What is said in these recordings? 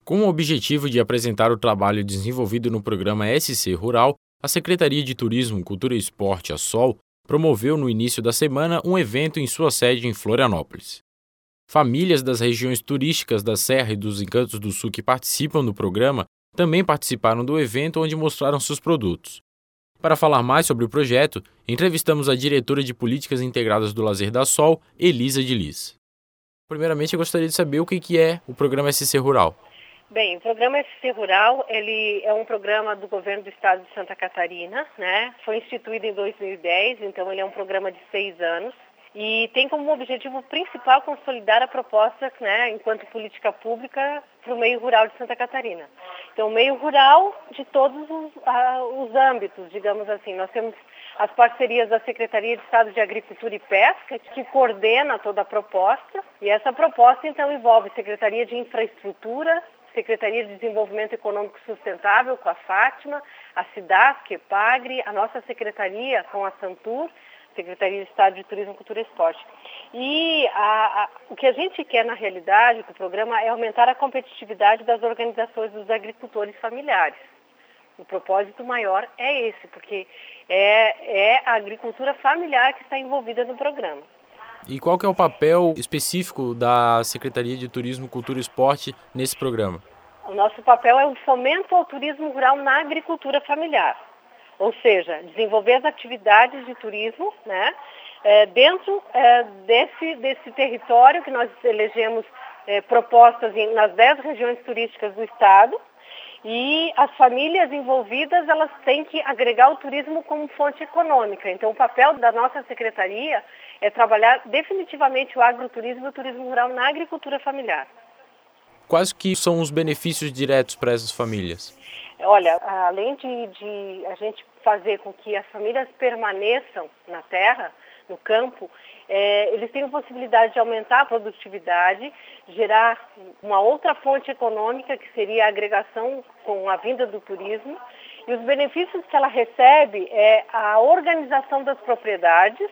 Com o objetivo de apresentar o trabalho desenvolvido no programa SC Rural, a Secretaria de Turismo, Cultura e Esporte, a SOL, promoveu no início da semana um evento em sua sede em Florianópolis. Famílias das regiões turísticas da Serra e dos Encantos do Sul que participam do programa também participaram do evento, onde mostraram seus produtos. Para falar mais sobre o projeto, entrevistamos a diretora de Políticas Integradas do Lazer da SOL, Elisa de Liz. Primeiramente, eu gostaria de saber o que é o programa SC Rural. Bem, o programa SC Rural, ele é um programa do governo do estado de Santa Catarina, né? Foi instituído em 2010, então ele é um programa de 6 anos e tem como objetivo principal consolidar a proposta, né, enquanto política pública para o meio rural de Santa Catarina. Então, o meio rural de todos os âmbitos, digamos assim. Nós temos as parcerias da Secretaria de Estado de Agricultura e Pesca, que coordena toda a proposta, e essa proposta, então, envolve Secretaria de Infraestrutura, Secretaria de Desenvolvimento Econômico Sustentável, com a Fátima, a SIDASC, EPAGRE, a nossa secretaria com a Santur, Secretaria de Estado de Turismo, Cultura e Esporte. E o que a gente quer, na realidade, com o programa, é aumentar a competitividade das organizações dos agricultores familiares. O propósito maior é esse, porque é a agricultura familiar que está envolvida no programa. E qual que é o papel específico da Secretaria de Turismo, Cultura e Esporte nesse programa? O nosso papel é o fomento ao turismo rural na agricultura familiar. Ou seja, desenvolver as atividades de turismo, né, dentro desse território que nós elegemos propostas nas 10 regiões turísticas do estado, e as famílias envolvidas, elas têm que agregar o turismo como fonte econômica. Então, o papel da nossa secretaria é trabalhar definitivamente o agroturismo e o turismo rural na agricultura familiar. Quais que são os benefícios diretos para essas famílias? Olha, além de a gente fazer com que as famílias permaneçam na terra, no campo, eles têm a possibilidade de aumentar a produtividade, gerar uma outra fonte econômica, que seria a agregação com a vinda do turismo. E os benefícios que ela recebe é a organização das propriedades.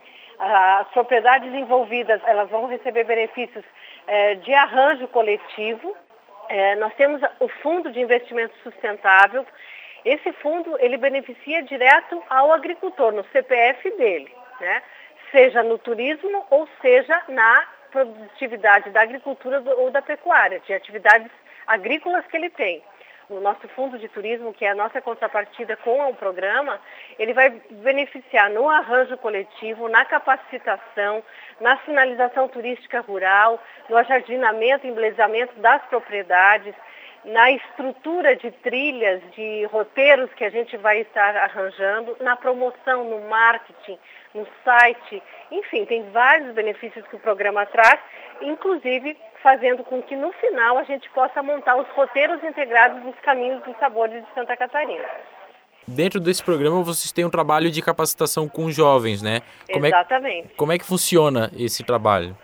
As propriedades envolvidas, elas vão receber benefícios de arranjo coletivo. Nós temos o Fundo de Investimento Sustentável. Esse fundo, ele beneficia direto ao agricultor, no CPF dele, né? Seja no turismo ou seja na produtividade da agricultura ou da pecuária, de atividades agrícolas que ele tem. O nosso fundo de turismo, que é a nossa contrapartida com o programa, ele vai beneficiar no arranjo coletivo, na capacitação, na sinalização turística rural, no ajardinamento e embelezamento das propriedades, na estrutura de trilhas, de roteiros que a gente vai estar arranjando, na promoção, no marketing, no site. Enfim, tem vários benefícios que o programa traz, inclusive fazendo com que no final a gente possa montar os roteiros integrados dos caminhos dos sabores de Santa Catarina. Dentro desse programa vocês têm um trabalho de capacitação com jovens, né? Exatamente. Como é que funciona esse trabalho?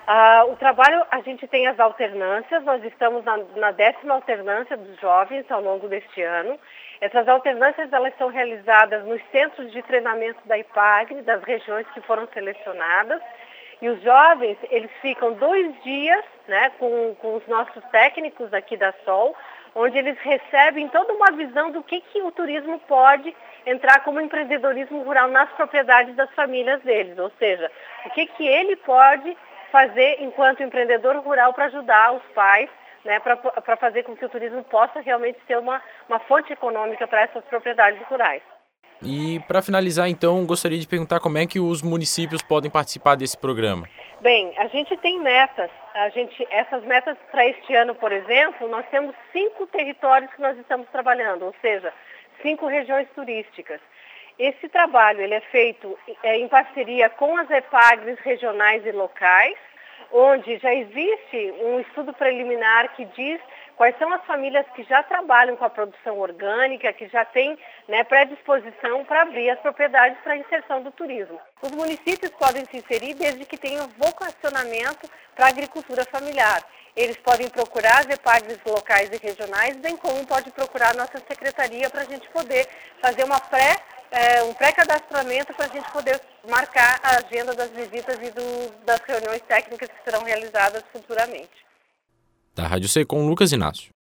O trabalho, a gente tem as alternâncias, nós estamos na 10ª alternância dos jovens ao longo deste ano. Essas alternâncias, elas são realizadas nos centros de treinamento da IPAGRE, das regiões que foram selecionadas. E os jovens, eles ficam 2 dias, né, com os nossos técnicos aqui da SOL, onde eles recebem toda uma visão do que o turismo pode entrar como empreendedorismo rural nas propriedades das famílias deles. Ou seja, o que ele pode fazer enquanto empreendedor rural para ajudar os pais, né, para fazer com que o turismo possa realmente ser uma fonte econômica para essas propriedades rurais. E para finalizar, então, gostaria de perguntar como é que os municípios podem participar desse programa. Bem, a gente tem metas. Essas metas para este ano, por exemplo, nós temos 5 territórios que nós estamos trabalhando, ou seja, 5 regiões turísticas. Esse trabalho ele é feito em parceria com as EPAGRES regionais e locais, onde já existe um estudo preliminar que diz quais são as famílias que já trabalham com a produção orgânica, que já têm, né, predisposição para abrir as propriedades para a inserção do turismo. Os municípios podem se inserir desde que tenham vocacionamento para a agricultura familiar. Eles podem procurar as EPAGRES locais e regionais, bem como pode procurar a nossa secretaria para a gente poder fazer um pré-cadastramento para a gente poder marcar a agenda das visitas e das reuniões técnicas que serão realizadas futuramente. Da Rádio C com Lucas Inácio.